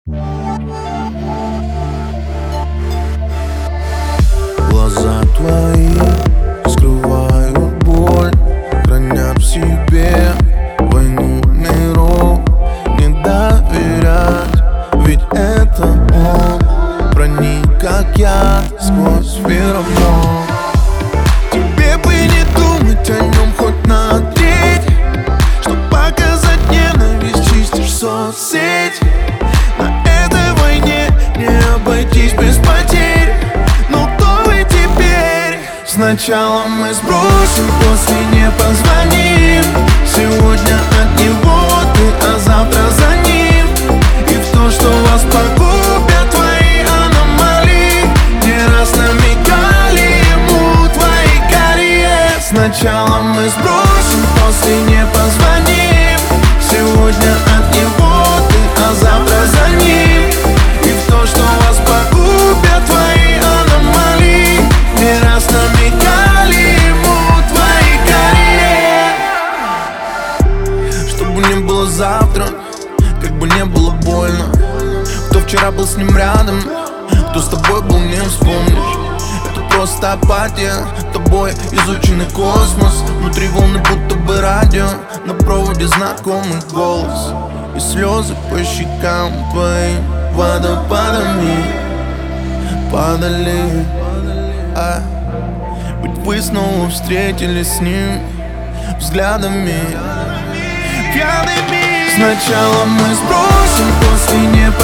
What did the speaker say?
Глаза твои скрывают боль, хранят в себе войну миров. Не доверять, ведь это он проник, как я, сквозь феромон. Тебе бы не думать о нем хоть на треть, чтоб показать ненависть, чистишь соцсеть. На этой войне не обойтись без потерь. Ну кто вы теперь? Сначала мы сбросим, после не позвоним. Сегодня от него ты, а завтра за ним. И в то, что вас погубят твои аномалии, не раз намекали ему твои карьеры. Сначала мы сбросим, после не позвоним. Сегодня от него ты, а завтра за ним. И в то, что вас погубят твои аномалии, не раз намекали ему твои карьеры. Чтобы не было завтра, как бы не было больно. Кто вчера был с ним рядом, кто с тобой был, не вспомнишь. Это просто апатия, тобой изученный космос. Внутри волны будто бы радио, на проводе знакомый голос. И слезы по щекам твоим водопадами падали. Ведь вы снова встретились с ним взглядами пьяными. Сначала мы сбросим, после не